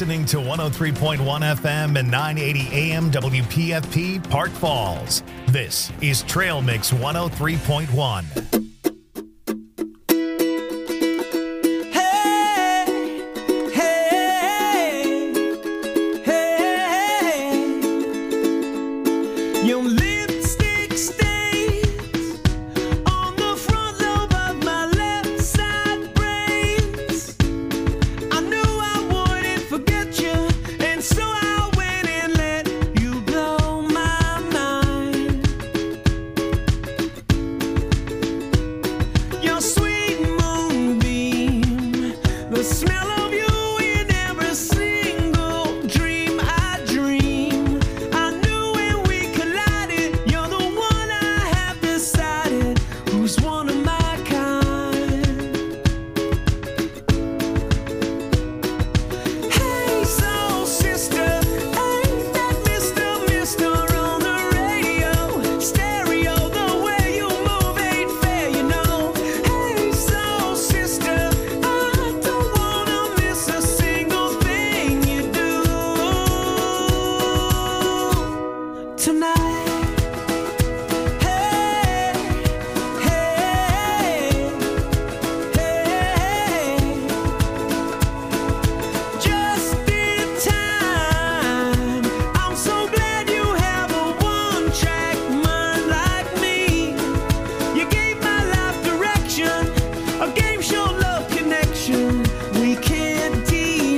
listening to 103.1 FM and 980 AM WPFP Park Falls. This is Trail Mix 103.1.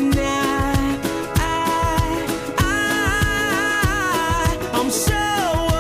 So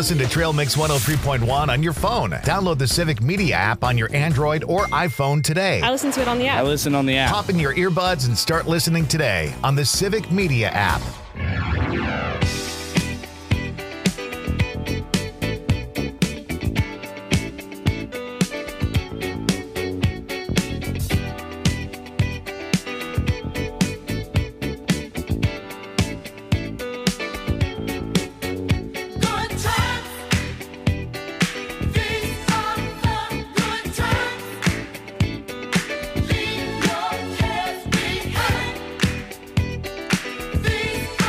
listen to Trail Mix 103.1 on your phone. Download the Civic Media app on your Android or iPhone today. I listen to it on the app. I listen on the app. Pop in your earbuds and start listening today on the Civic Media app. Leave your cares behind. These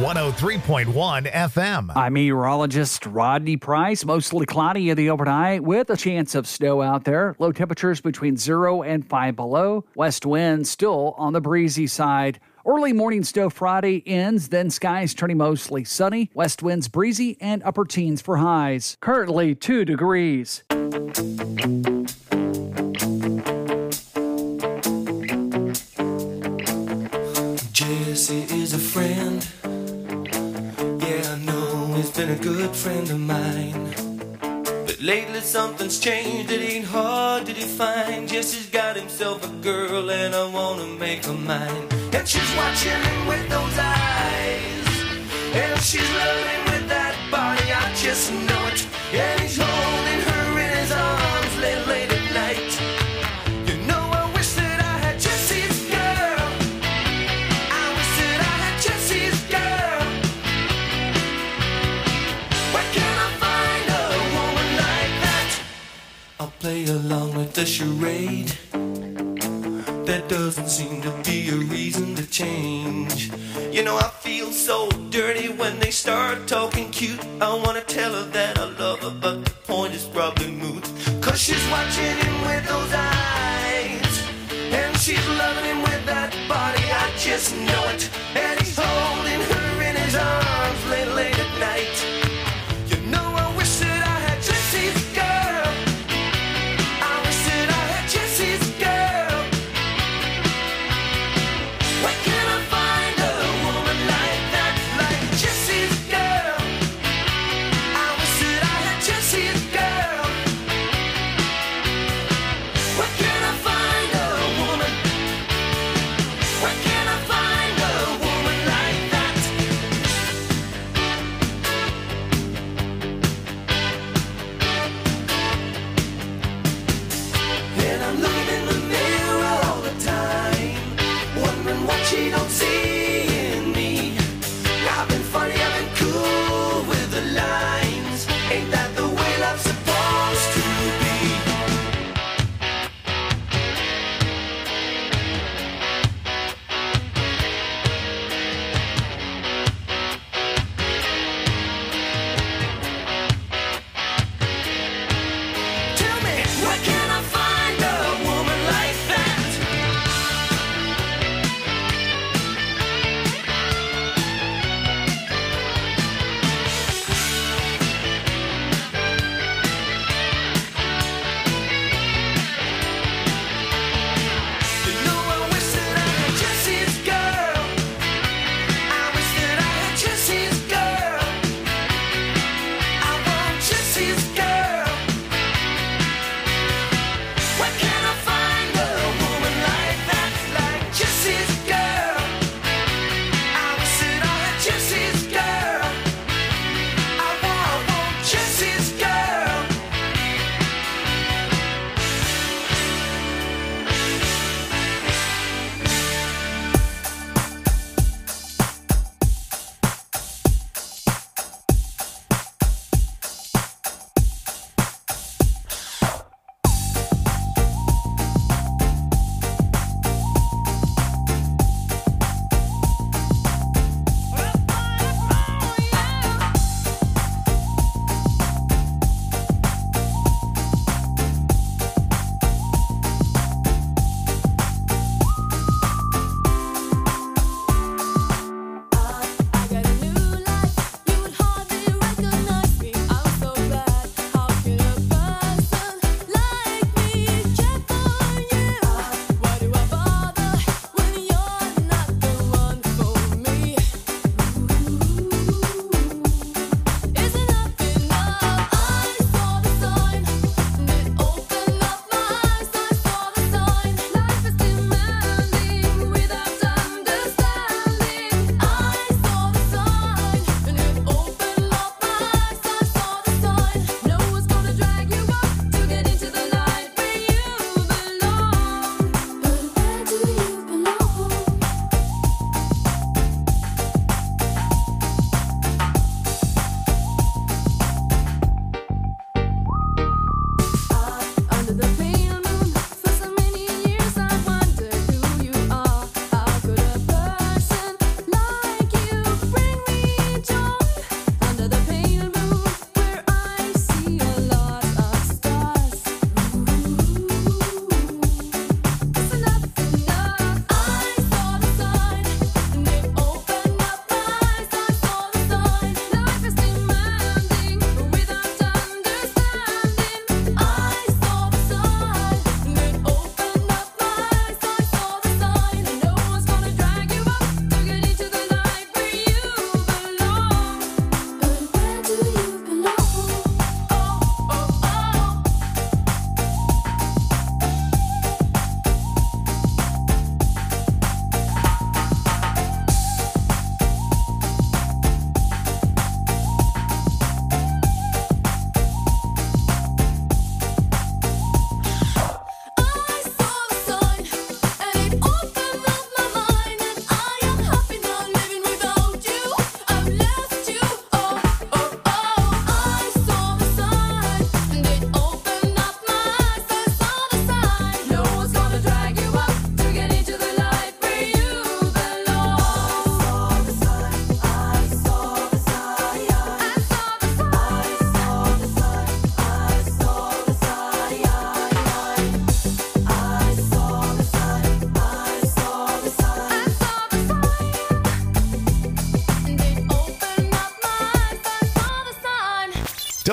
103.1 FM. I'm meteorologist Rodney Price. Mostly cloudy in the overnight with a chance of snow out there. Low temperatures between 0 and 5 below. West wind still on the breezy side. Early morning snow Friday ends, then skies turning mostly sunny. West winds breezy and upper teens for highs. Currently 2 degrees. Jesse is a friend. Yeah, I know he's been a good friend of mine. But lately something's changed, it ain't hard to define. Jesse's got himself a girl and I wanna make her mine. And she's watching him with those eyes, and she's loving with that body, I just know it. And he's holding her in his arms late at night. You know I wish that I had Jesse's girl. I wish that I had Jesse's girl. Where can I find a woman like that? I'll play along with the charade. There doesn't seem to be a reason to change. You know I feel so dirty when they start talking cute. I wanna tell her that I love her, but the point is probably moot. Cause she's watching him with those eyes, and she's loving him with that body, I just know it. And he's holding her in his arms late at night. You know I wish that I had Jesse's girl. I wish that I had Jesse's girl. Where can I find a woman like that, like Jesse's girl? I wish that I had Jesse's girl. Where can I find a woman? Where can I find a woman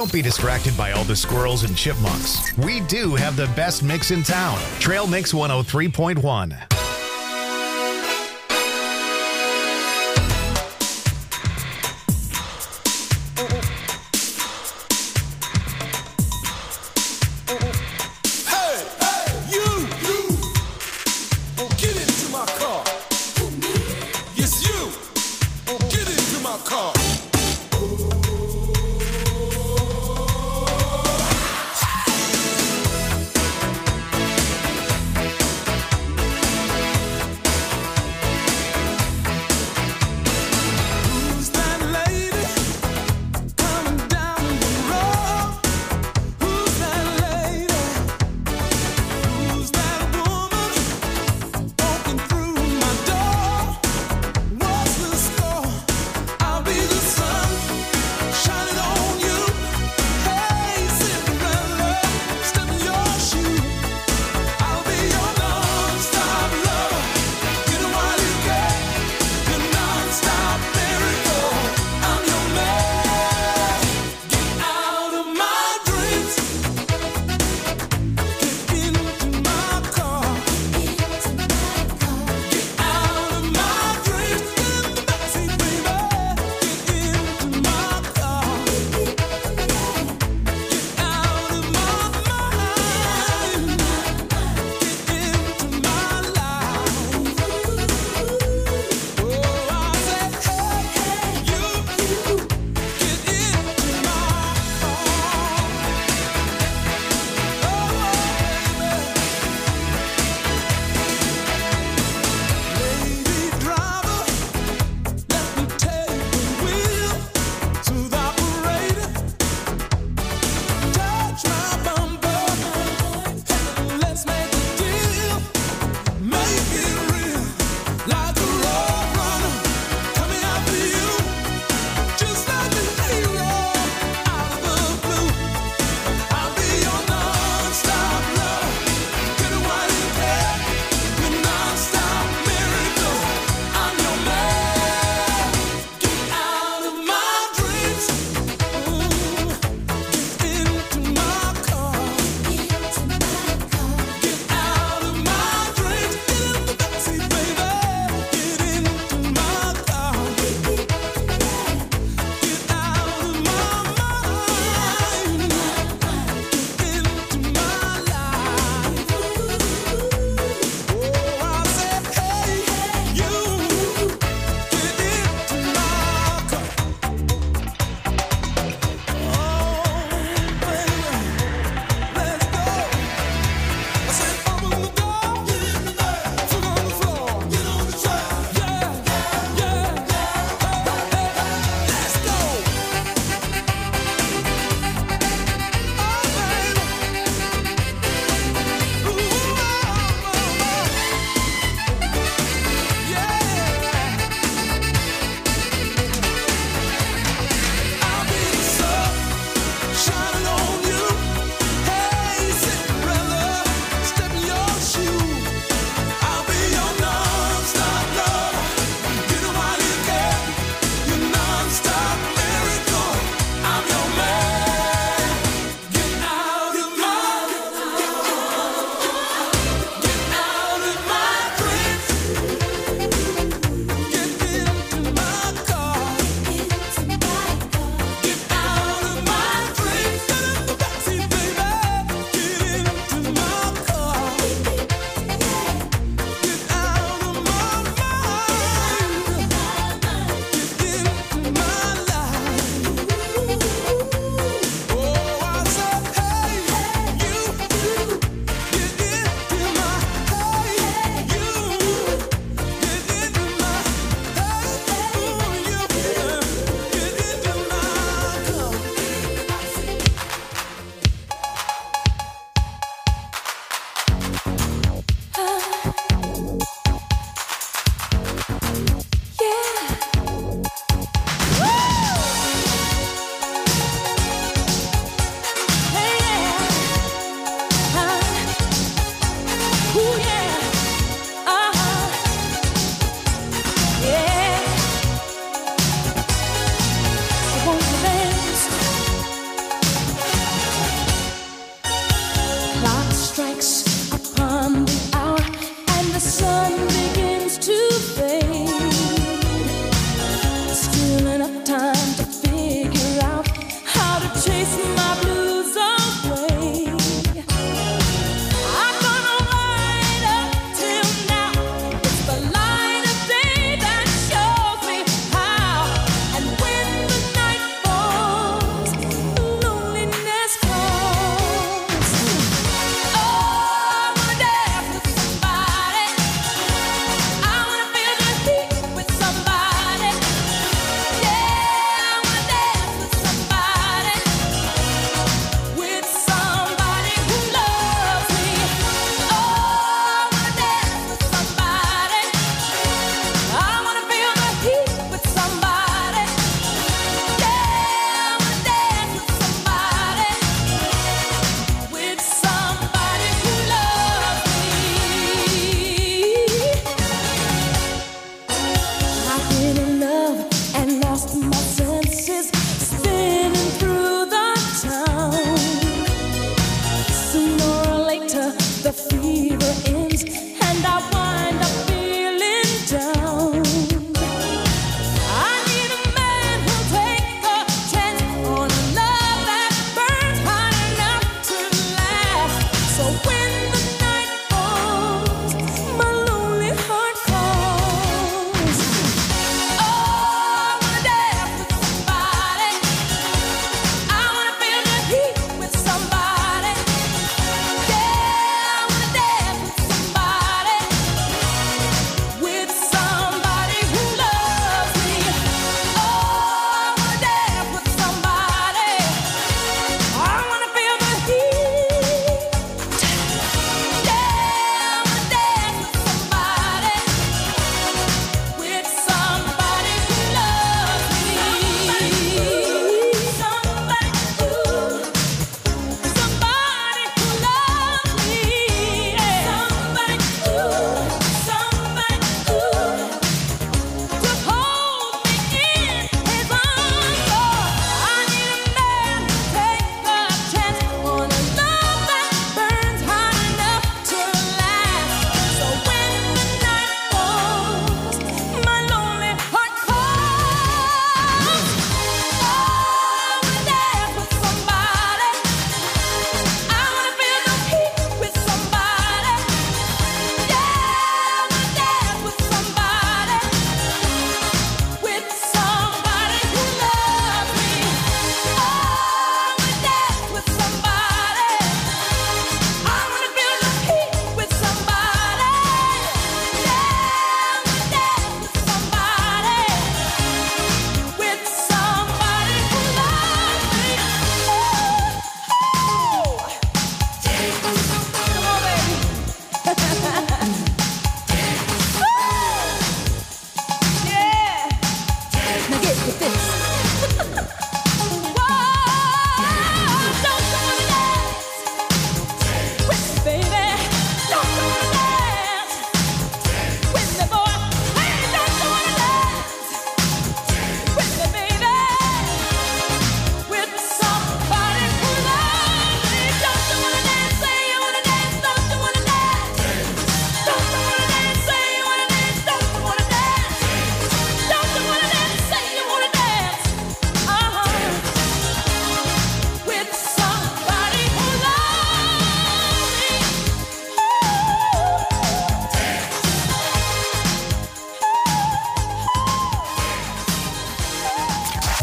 Don't be distracted by all the squirrels and chipmunks. We do have the best mix in town. Trail Mix 103.1.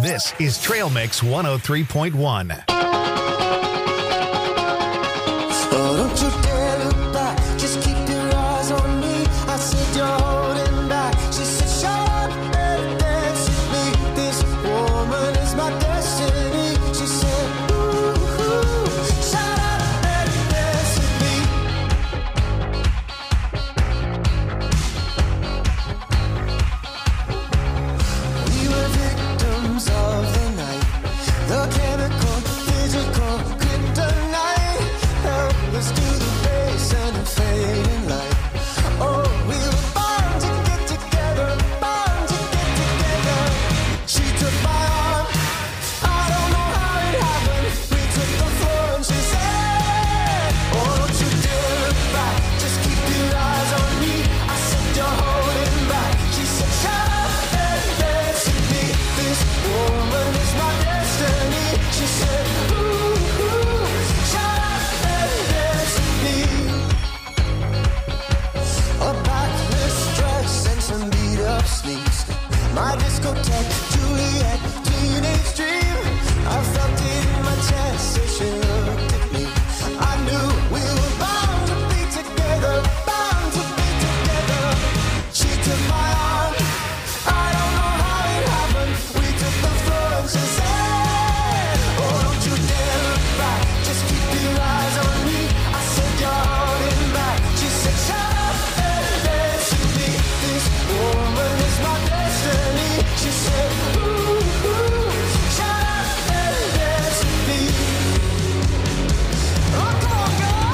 This is Trail Mix 103.1. Oh, don't you dare look back, just keep your eyes on me. I said you're holding back. She said shut up and dance with me. This woman is my destiny. She said ooh, shut up and dance with me. We were victims of the night, the chemical, physical, kryptonite. Helpless to the base and the fading light. Oh, we were born to get together, born to get together. She took my arm, I don't know how it happened. We took the floor and she said, oh, don't you dare look back, just keep your eyes on me. I said you're holding back. She said shut up and dance with me. This woman is my destiny. She said ooh, shut up and dance with me. A backless dress and some beat up sneaks. My discotheque, Juliet, teenage dream. I felt it in my chest as she looked at me. I knew we were bound to be together, bound to be together. She took my arm, I don't know how it happened. We took the floor and she said, oh, don't you dare look back, just keep your eyes on me. I said you're holding back. She said shut up and dance with me. This woman is my destiny. She said ooh, shut up and dance with me. Oh, come on, girl.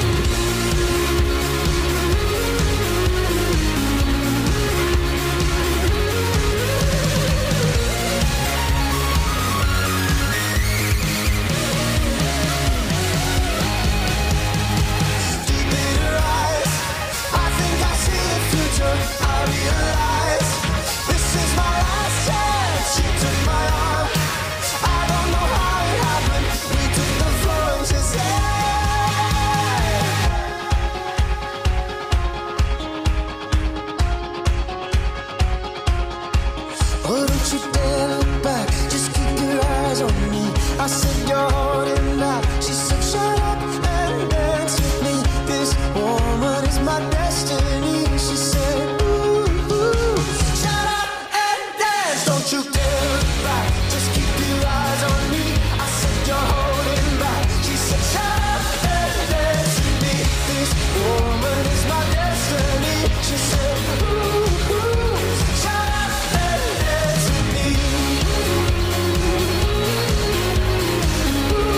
Deep in her eyes, I think I see the future. I realize this is my last chance. She took my arm, I don't know how it happened. We took the floor and she said, oh, don't you dare look back, just keep your eyes on me. I said you're holding back. She said shut up and dance with me. This woman is my destiny. She said ooh, shut up and dance. Don't you dare look back, just keep your eyes on me. I said you're holding back. She said shut up and dance with me. This woman is my destiny. She said ooh, shut up and dance with me. Ooh,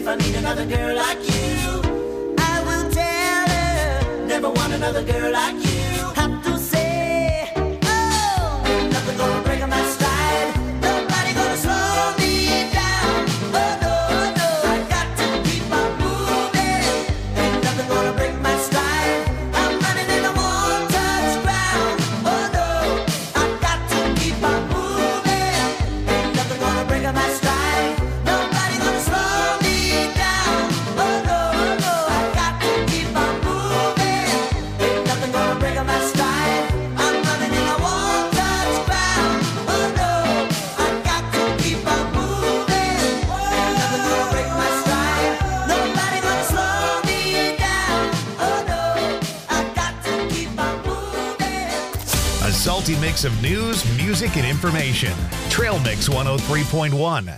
I meet another girl like you, I will tell her, never want another girl like you. Have to say, oh, ain't nothing gonna break my stride. Nobody gonna slow me down. Oh no, no, I got to keep on moving. Ain't nothing gonna break my stride. I'm running in the won't touch ground. Oh no, I got to keep on moving. Ain't nothing gonna break my stride. Nobody gonna slow me down. Oh no, no, I got to keep on moving. Ain't nothing gonna break my stride. I'm running in the won't touch ground. Oh no, I got to keep on moving. Ain't nothing gonna break my stride. Nobody gonna slow me down. Oh no, I got to keep on moving. A salty mix of news, music, and information. Trail Mix 103.1.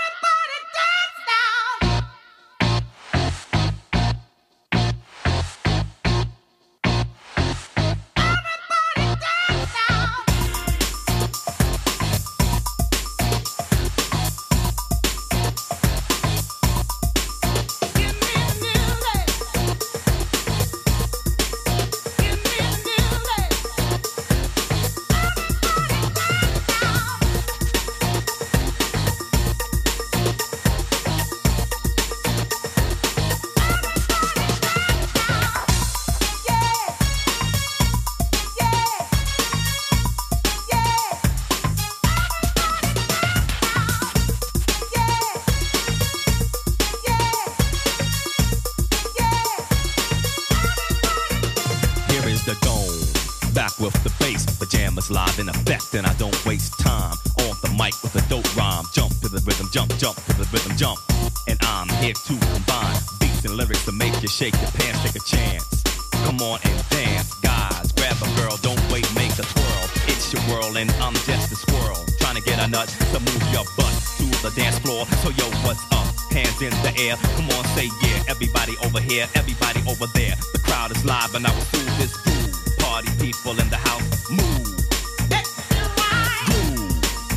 Here is the dome, back with the bass, pajamas live in effect, and I don't waste time on the mic with a dope rhyme. Jump to the rhythm, jump, jump to the rhythm, jump. And I'm here to combine beats and lyrics to make you shake your pants, take a chance. Come on and dance, guys, grab a girl, don't wait, make a twirl. It's your world and I'm just a squirrel, trying to get a nut to move your butt to the dance floor. So yo, what's up? Hands in the air, come on, say yeah. Everybody over here, everybody over there. The crowd is live and I will do this groove. Party people in the house, move. Groove.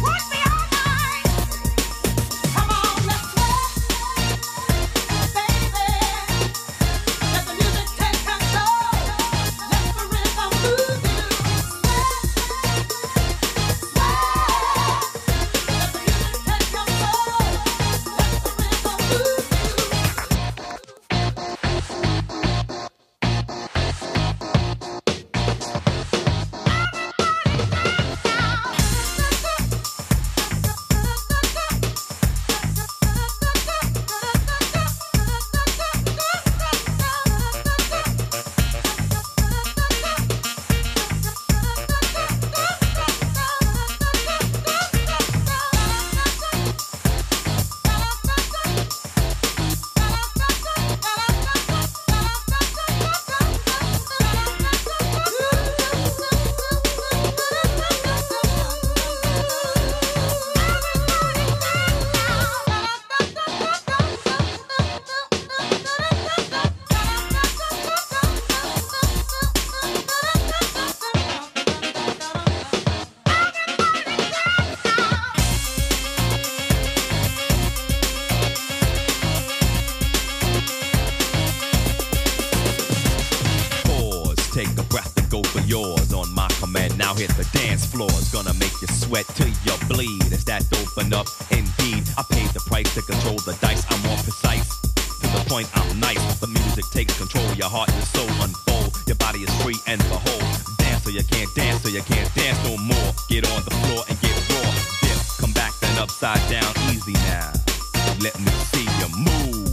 Come on, let's sweat, baby. Let the music take control. Let the rhythm move you. Sweat, sweat. Let the music take control. Let the rhythm move you. Take a breath and go for yours on my command. Now hit the dance floor. It's gonna make you sweat till you bleed. Is that open up? Indeed, I paid the price to control the dice. I'm more precise. To the point, I'm nice. The music takes control. Your heart and soul unfold. Your body is free and behold. Dance so you can't dance, so you can't dance no more. Get on the floor and get raw. Dip, come back then upside down. Easy now. Let me see you move.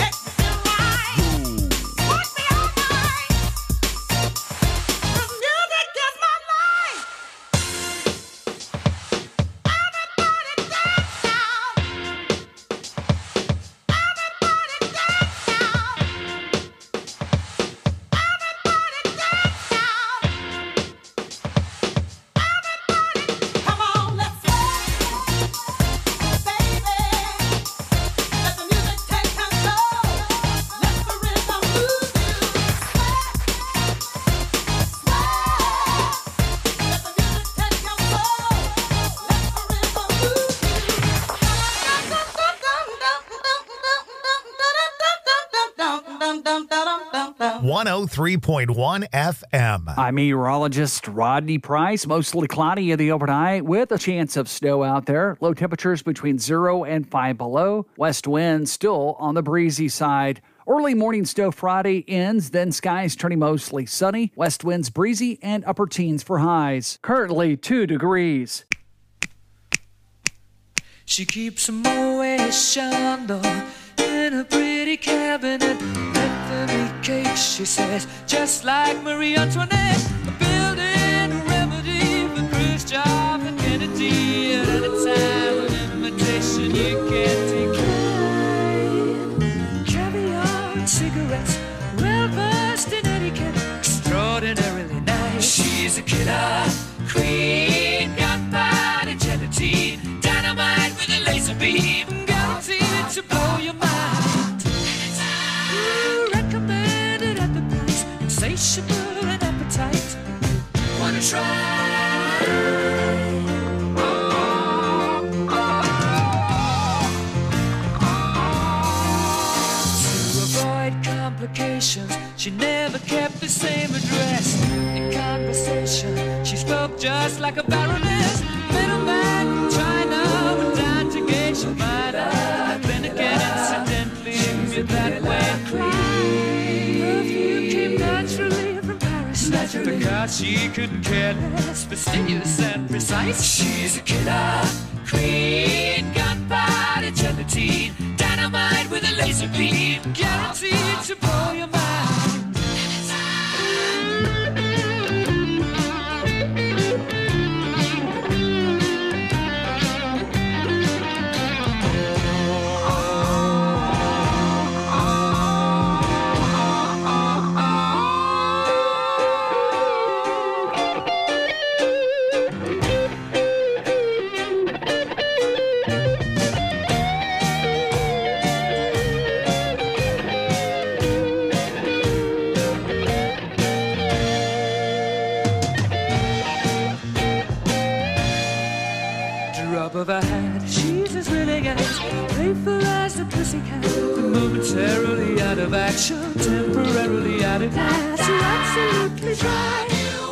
Come on, let's sweat, baby. Let the music take 103.1 FM. I'm meteorologist Rodney Price. Mostly cloudy in the overnight with a chance of snow out there. Low temperatures between 0 and 5 below. West wind still on the breezy side. Early morning snow Friday ends, then skies turning mostly sunny. West winds breezy and upper teens for highs. Currently 2 degrees. She keeps a Moet Chandon in a pretty cabinet. Bethany cake, she says, just like Marie Antoinette. A building a remedy for Khrushchev and Kennedy. At any time, an invitation you can't decline. Caviar and cigarettes, well versed in etiquette, extraordinarily nice. She's a killer queen, gunpowder gelatine, dynamite with a laser beam, guaranteed to blow your mind. Recommended at the price, insatiable and appetite. Wanna try? To avoid complications, she never kept the same address. In conversation, she spoke just like a baroness. Middleman from China went down to Geisha Minor. Then again, incidentally, that way clean. Perfume came naturally from Paris. Because she couldn't care less, fastidious and precise. She's a killer queen, gunpowder gelatine, dynamite with a laser beam, guaranteed to blow your mind. Of a hat, she's as willing as playful as the pussycat, but momentarily out of action, temporarily out of gas. You're absolutely dry.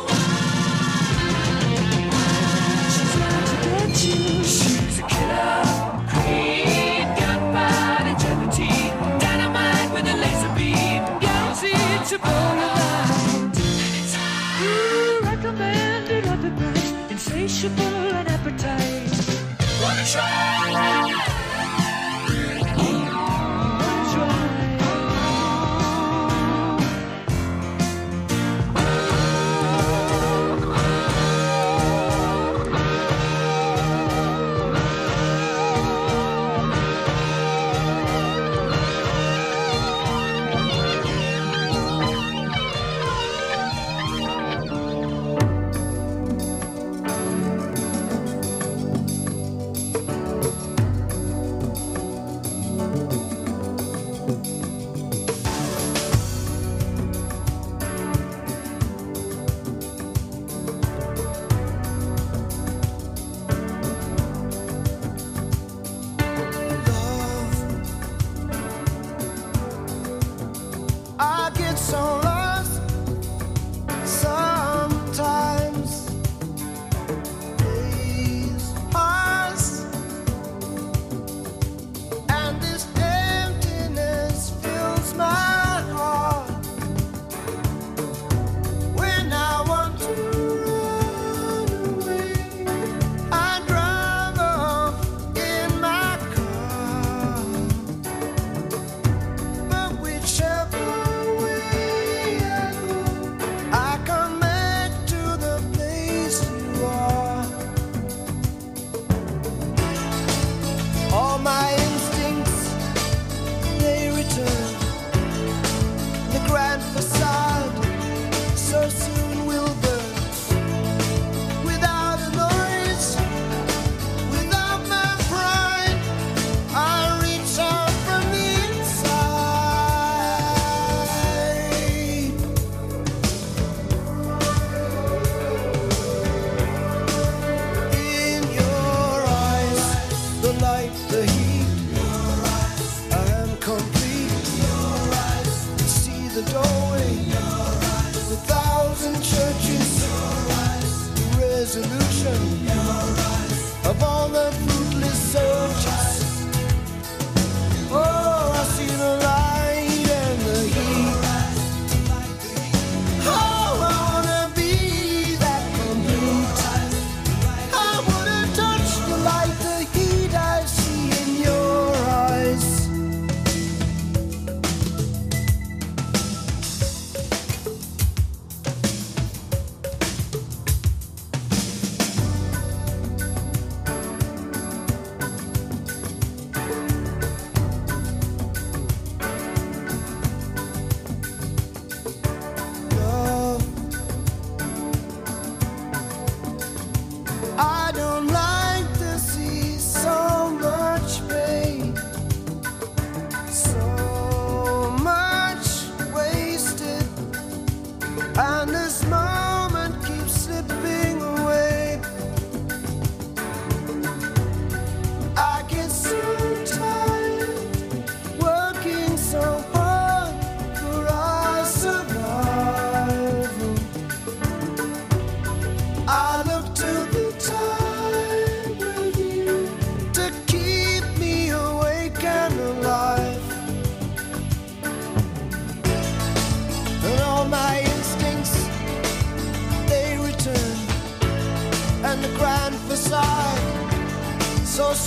She's out to get you. She's a killer queen, gunpowder gelatine, dynamite with a laser beam, guaranteed to blow your mind. Recommended at the price, insatiable and appetite. Wanna try?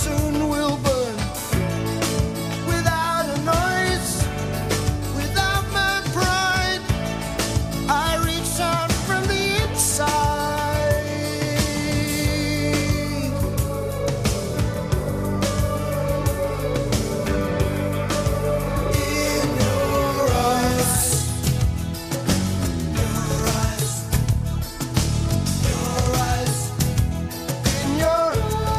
soon will burn without a noise, without my pride. I reach out from the inside. In your eyes, your eyes, your eyes, in your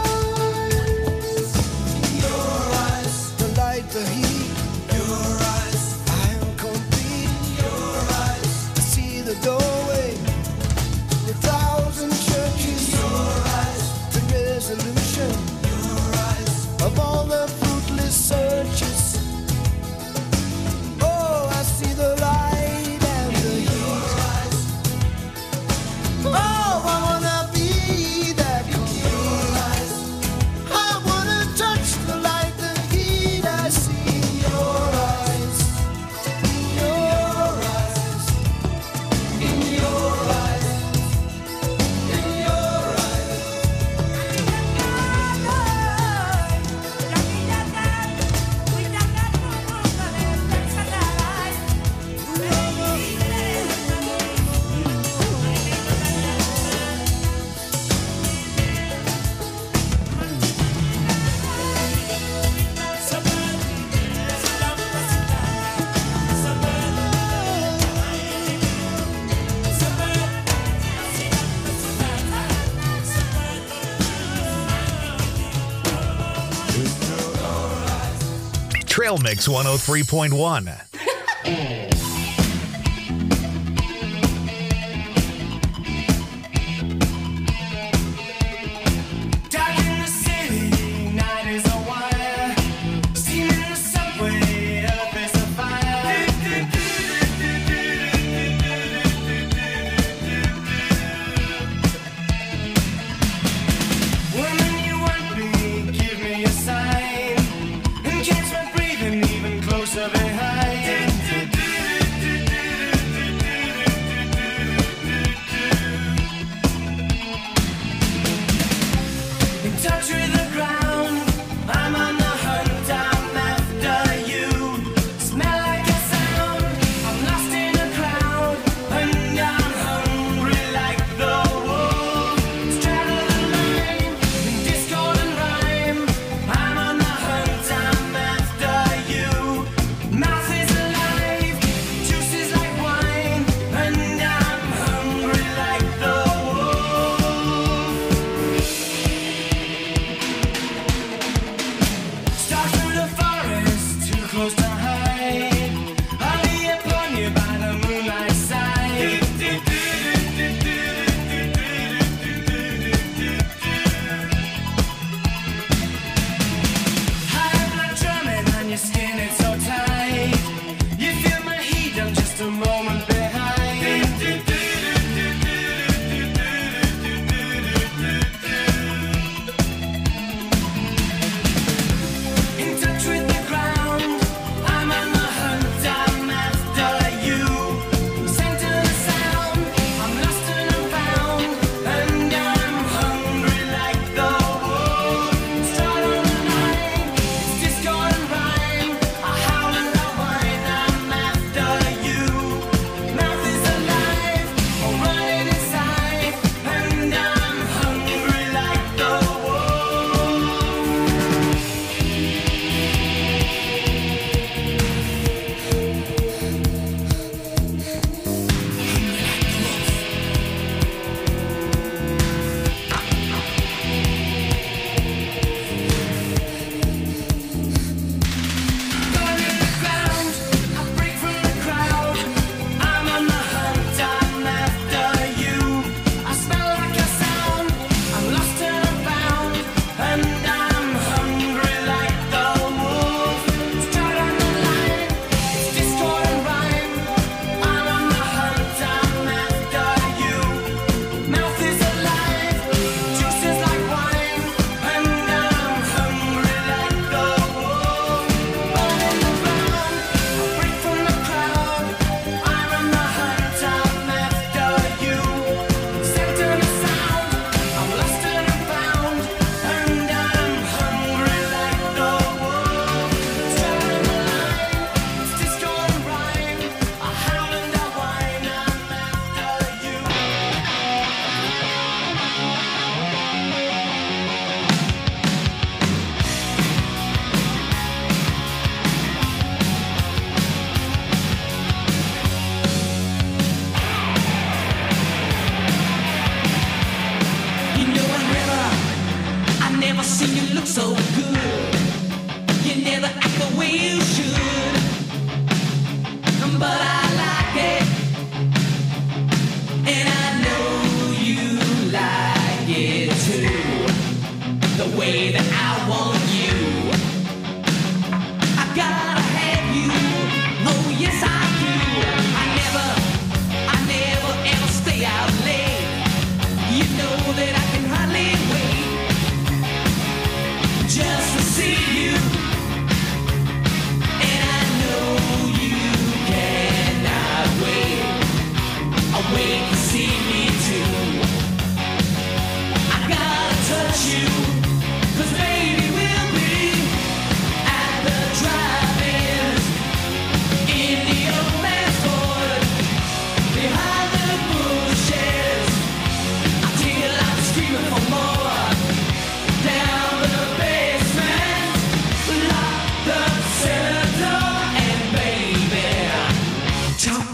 eyes, the light, the heat, your eyes, I am complete, your eyes, I see the doorway, the thousand churches, your eyes, the resolution, your eyes, of all the fruitless searches. Oh, I see the light and the heat. Oh, I wanna be that complete. I wanna touch the light, the heat. I see in your eyes, in your eyes, in your eyes, in your eyes. Trail Mix 103.1. Dark in the city, night is a wire. Steam in the subway, earth is a fire. Woman, you want me, give me a sign. And catch my breathing even closer behind. In touch with the ground, I'm on the hunt, I'm after you. Smell like a sound, I'm lost in a crowd, and I'm hungry like the wolf. Straddle the line, in discord and rhyme, I'm on the hunt, I'm after you. Mouth is alive, juice is like wine, and I'm hungry like the wolf. Stalk through the forest, too close to hide. I'll be upon you by the moonlight side. High blood drumming on your skin, it's so tight. You feel my heat, I'm just a moment behind. In touch with the ground, I'm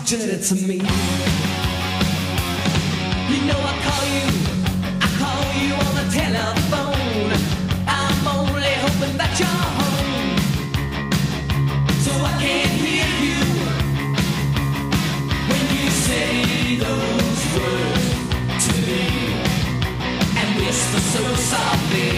did it to me. You know I call you on the telephone. I'm only hoping that you're home, so I can't hear you when you say those words to me and whisper so softly.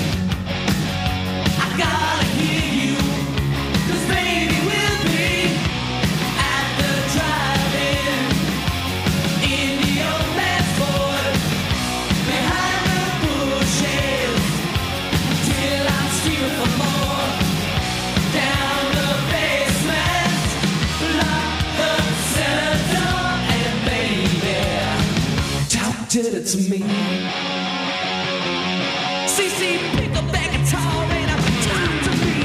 I gotta hear you, 'cause baby we'll be at the drive-in in the old man's Ford, behind the bushes, till I'm screaming for more. Down the basement, lock the cellar door, and baby, Tom did it to me. CC, pick up that guitar and talk to me.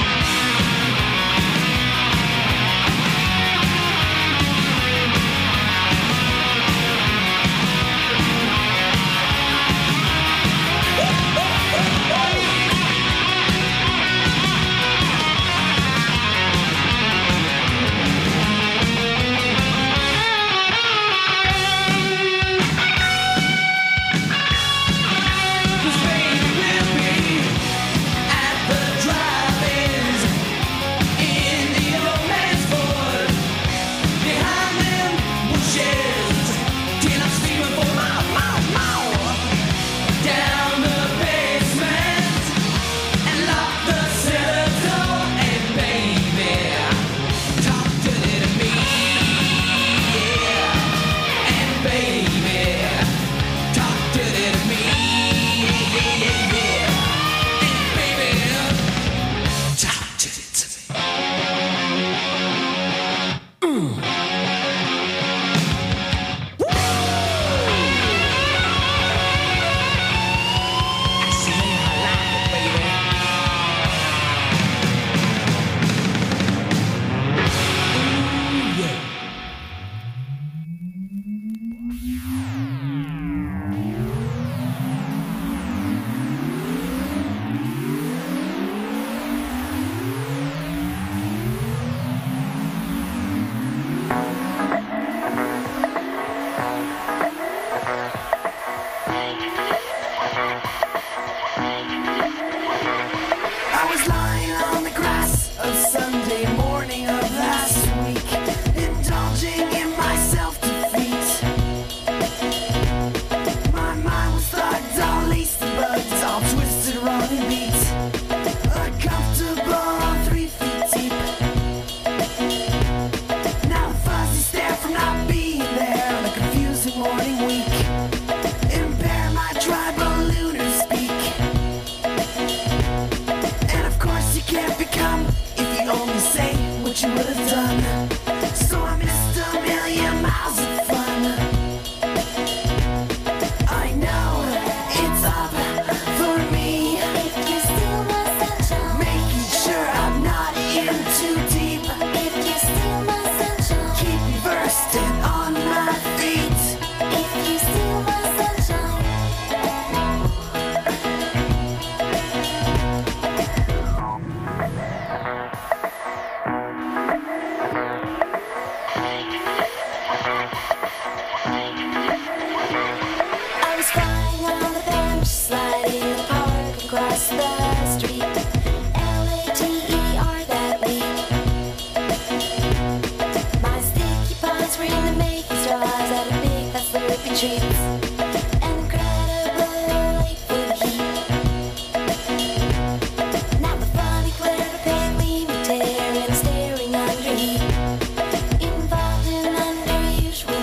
Cause baby we'll be at the drive-ins in the old man's Ford, behind them bushes, till I'm screaming for more. Down the basement and lock the cellar door, and baby, talk dirty to me, yeah. And baby, talk dirty to me, yeah. And baby, talk dirty to me. I see I like it, baby. Ooh, yeah. I was lying on the grass of Sunday morning of last week, indulging in my self-defeat. My mind was thugged, all laced and bugged, all twisted, wrong and beat. Uncomfortable on 3 feet deep. Now the fuzzy stare from not being there on a confusing morning week. Impair my tribal lunar speak. And of course you can't become if you only say what you would have done. So I missed a million miles of fun. I know it's up for me, If you steal my sunshine, making sure I'm not in too deep. if you steal my sunshine, Keep me versed and on my feet. if you steal my sunshine, I was flying on the bench, sliding in the park across the street. LATER that week. My sticky paws were in the making straws at a big fat slurpy treats.